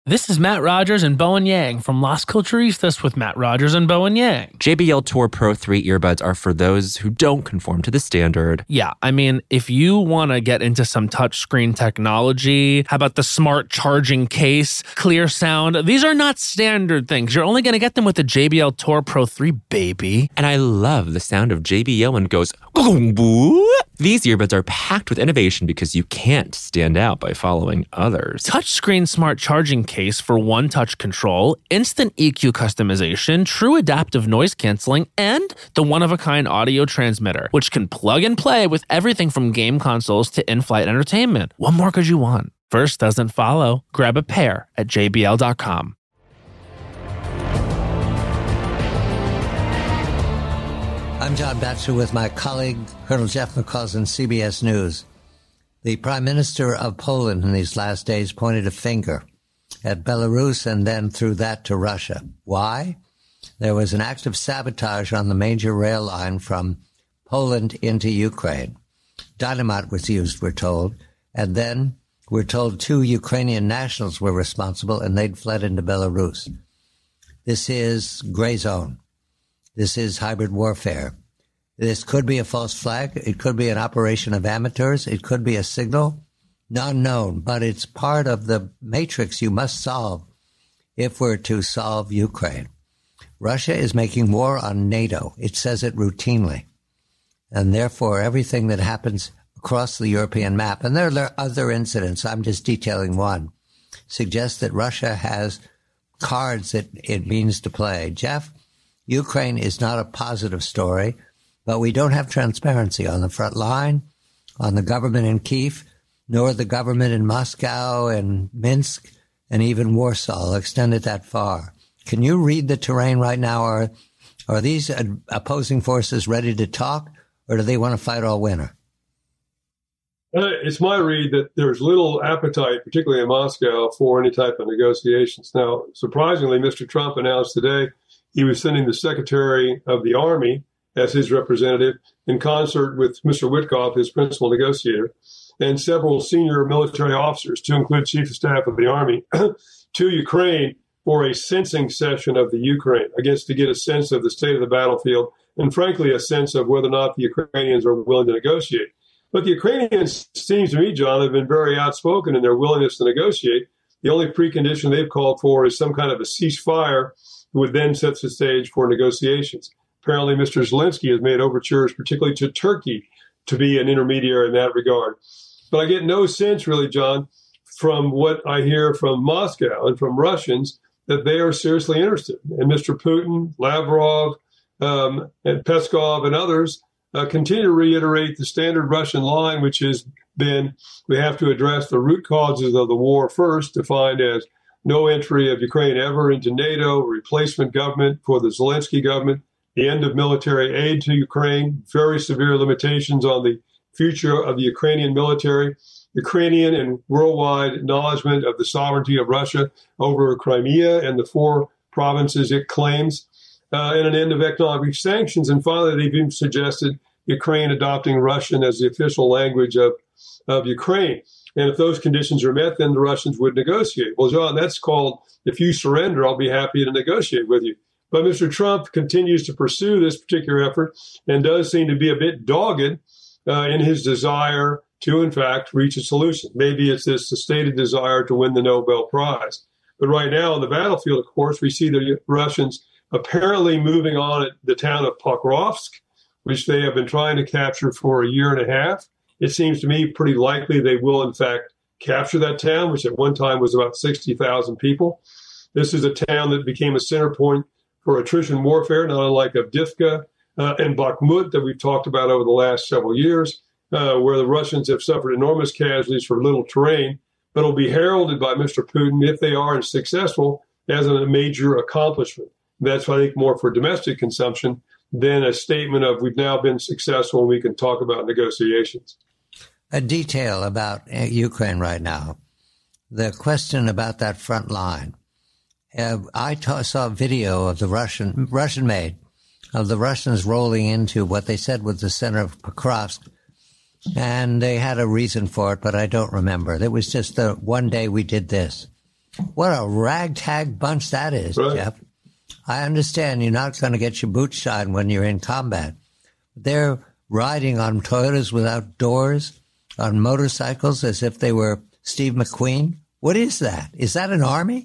This is Matt Rogers and Bowen Yang from Las Culturistas with Matt Rogers and Bowen Yang. JBL Tour Pro 3 earbuds are for those who don't conform to the standard. Yeah, I mean, if you want to get into some touchscreen technology, how about the smart charging case, clear sound? These are not standard things. You're only going to get them with the JBL Tour Pro 3, baby. And I love the sound of JBL when it goes, "Gong-boo." These earbuds are packed with innovation because you can't stand out by following others. Touchscreen smart charging case for one-touch control, instant EQ customization, true adaptive noise canceling, and the one-of-a-kind audio transmitter, which can plug and play with everything from game consoles to in-flight entertainment. What more could you want? First doesn't follow. Grab a pair at jbl.com. I'm John Batchelor with my colleague, Colonel Jeff McCausland, CBS News. The Prime Minister of Poland in these last days pointed a finger at Belarus and then threw that to Russia. Why? There was an act of sabotage on the major rail line from Poland into Ukraine. Dynamite was used, we're told, and then we're told 2 Ukrainian nationals were responsible and they'd fled into Belarus. This is gray zone. This is hybrid warfare. This could be a false flag. It could be an operation of amateurs. It could be a signal. None known, but it's part of the matrix you must solve if we're to solve Ukraine. Russia is making war on NATO. It says it routinely. And therefore, everything that happens across the European map, and there are other incidents, I'm just detailing one, suggests that Russia has cards that it means to play. Jeff, Ukraine is not a positive story, but we don't have transparency on the front line, on the government in Kyiv, nor the government in Moscow and Minsk and even Warsaw. I'll extend it that far. Can you read the terrain right now? Are these opposing forces ready to talk, or do they want to fight all winter? It's my read that there's little appetite, particularly in Moscow, for any type of negotiations. Now, surprisingly, Mr. Trump announced today he was sending the Secretary of the Army as his representative in concert with Mr. Witkoff, his principal negotiator, and several senior military officers, to include Chief of Staff of the Army, to Ukraine for a sensing session of the Ukraine, I guess to get a sense of the state of the battlefield and, frankly, a sense of whether or not the Ukrainians are willing to negotiate. But the Ukrainians, seems to me, John, have been very outspoken in their willingness to negotiate. The only precondition they've called for is some kind of a ceasefire would then set the stage for negotiations. Apparently, Mr. Zelensky has made overtures, particularly to Turkey, to be an intermediary in that regard. But I get no sense, really, John, from what I hear from Moscow and from Russians, that they are seriously interested. And Mr. Putin, Lavrov, and Peskov and others continue to reiterate the standard Russian line, which has been, we have to address the root causes of the war first, defined as no entry of Ukraine ever into NATO, replacement government for the Zelensky government, the end of military aid to Ukraine, very severe limitations on the future of the Ukrainian military, Ukrainian and worldwide acknowledgement of the sovereignty of Russia over Crimea and the 4 provinces it claims, and an end of economic sanctions. And finally, they've even suggested Ukraine adopting Russian as the official language of Ukraine. And if those conditions are met, then the Russians would negotiate. Well, John, that's called, if you surrender, I'll be happy to negotiate with you. But Mr. Trump continues to pursue this particular effort and does seem to be a bit dogged in his desire to, in fact, reach a solution. Maybe it's this stated desire to win the Nobel Prize. But right now on the battlefield, of course, we see the Russians apparently moving on at the town of Pokrovsk, which they have been trying to capture for a year and a half. It seems to me pretty likely they will, in fact, capture that town, which at one time was about 60,000 people. This is a town that became a center point for attrition warfare, not unlike Avdiivka and Bakhmut that we've talked about over the last several years, where the Russians have suffered enormous casualties for little terrain, but will be heralded by Mr. Putin, if they are successful, as a major accomplishment. That's, I think, more for domestic consumption than a statement of we've now been successful and we can talk about negotiations. A detail about Ukraine right now, the question about that front line. I saw a video of the Russian-made, of the Russians rolling into what they said was the center of Pokrovsk, and they had a reason for it, but I don't remember. It was just the one day we did this. What a ragtag bunch that is, right. Jeff. I understand you're not going to get your boots shined when you're in combat. They're riding on Toyotas without doors, on motorcycles as if they were Steve McQueen. What is that? Is that an army?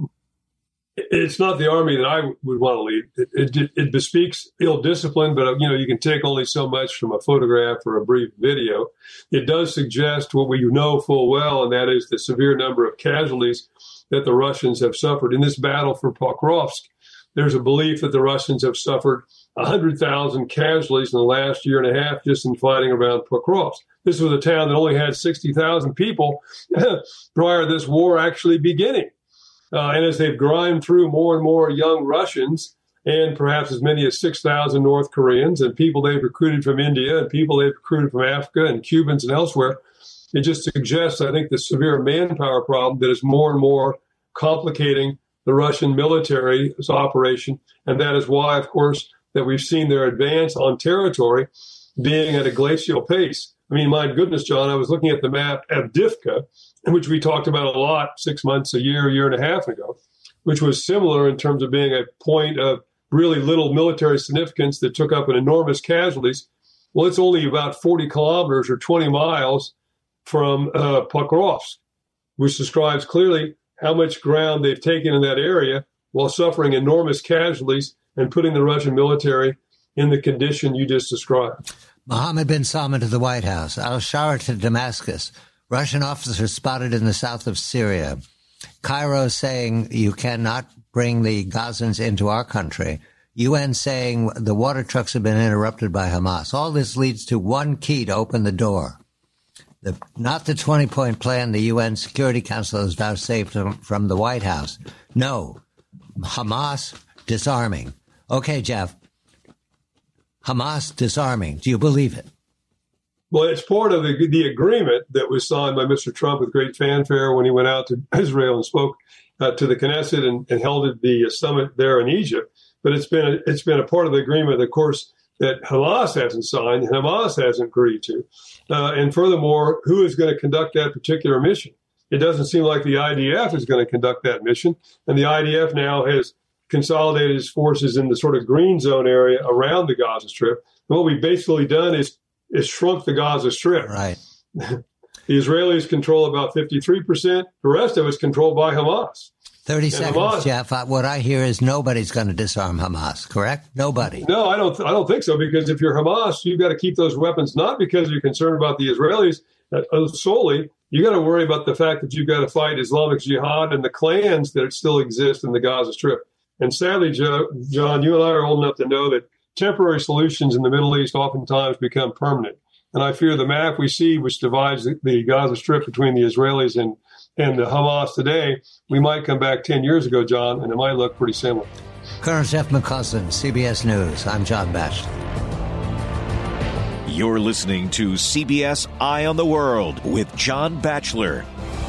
It's not the army that I would want to lead. It bespeaks ill discipline, but you can take only so much from a photograph or a brief video. It does suggest what we know full well, and that is the severe number of casualties that the Russians have suffered in this battle for Pokrovsk. There's a belief that the Russians have suffered 100,000 casualties in the last year and a half just in fighting around Pokrovsk. This was a town that only had 60,000 people prior to this war actually beginning. And as they've grind through more and more young Russians and perhaps as many as 6,000 North Koreans and people they've recruited from India and people they've recruited from Africa and Cubans and elsewhere, it just suggests, I think, the severe manpower problem that is more and more complicating the Russian military's operation. And that is why, of course, that we've seen their advance on territory being at a glacial pace. I mean, my goodness, John, I was looking at the map at Avdiivka, which we talked about a lot 6 months, a year and a half ago, which was similar in terms of being a point of really little military significance that took up an enormous casualties. Well, it's only about 40 kilometers or 20 miles from Pokrovsk, which describes clearly how much ground they've taken in that area while suffering enormous casualties and putting the Russian military in the condition you just described. Mohammed bin Salman to the White House, al-Shara to Damascus, Russian officers spotted in the south of Syria, Cairo saying you cannot bring the Gazans into our country, UN saying the water trucks have been interrupted by Hamas. All this leads to one key to open the door. Not the 20-point plan the UN Security Council has vouchsafed from the White House. No, Hamas disarming. Okay, Jeff, Hamas disarming. Do you believe it? Well, it's part of the agreement that was signed by Mr. Trump with great fanfare when he went out to Israel and spoke to the Knesset and held the summit there in Egypt. But it's been a part of the agreement, of course, that Hamas hasn't signed, Hamas hasn't agreed to. And furthermore, who is going to conduct that particular mission? It doesn't seem like the IDF is going to conduct that mission. And the IDF now has consolidated its forces in the sort of green zone area around the Gaza Strip. And what we've basically done is shrunk the Gaza Strip. Right. The Israelis control about 53%. The rest of it's controlled by Hamas. 30 seconds, Hamas, Jeff. What I hear is nobody's going to disarm Hamas, correct? Nobody. No, I don't think so, because if you're Hamas, you've got to keep those weapons, not because you're concerned about the Israelis solely. You got to worry about the fact that you've got to fight Islamic Jihad and the clans that still exist in the Gaza Strip. And sadly, John, you and I are old enough to know that temporary solutions in the Middle East oftentimes become permanent. And I fear the map we see, which divides the Gaza Strip between the Israelis and the Hamas today, we might come back 10 years ago, John, and it might look pretty similar. Colonel Jeff McCausland, CBS News. I'm John Batchelor. You're listening to CBS Eye on the World with John Batchelor.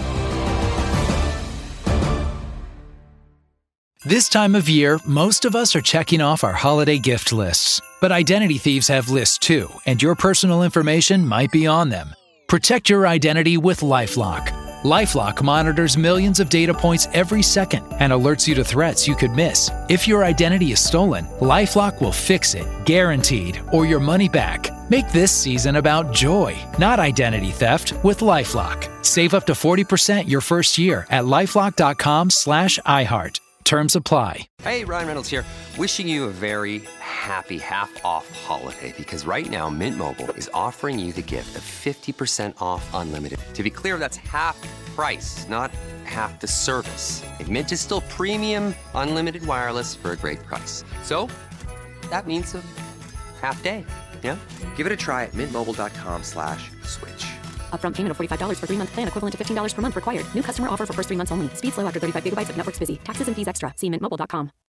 This time of year, most of us are checking off our holiday gift lists. But identity thieves have lists too, and your personal information might be on them. Protect your identity with LifeLock. LifeLock monitors millions of data points every second and alerts you to threats you could miss. If your identity is stolen, LifeLock will fix it, guaranteed, or your money back. Make this season about joy, not identity theft, with LifeLock. Save up to 40% your first year at LifeLock.com/iHeart. Terms apply. Hey, Ryan Reynolds here. Wishing you a very happy half-off holiday, because right now Mint Mobile is offering you the gift of 50% off unlimited. To be clear, that's half price, not half the service. Mint is still premium unlimited wireless for a great price. So that means a half day. Yeah? Give it a try at mintmobile.com/switch. Upfront payment of $45 for 3-month plan, equivalent to $15 per month required. New customer offer for first 3 months only. Speed slow after 35 gigabytes if network's busy. Taxes and fees extra. See mintmobile.com.